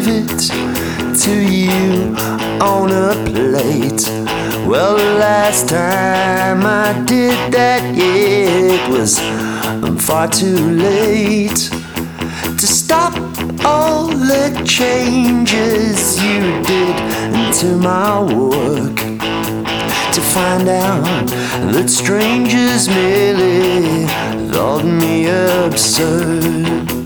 give it to you on a plate. Well, the last time I did that, yeah, it was far too late to stop all the changes you did into my work, to find out that strangers merely thought me absurd.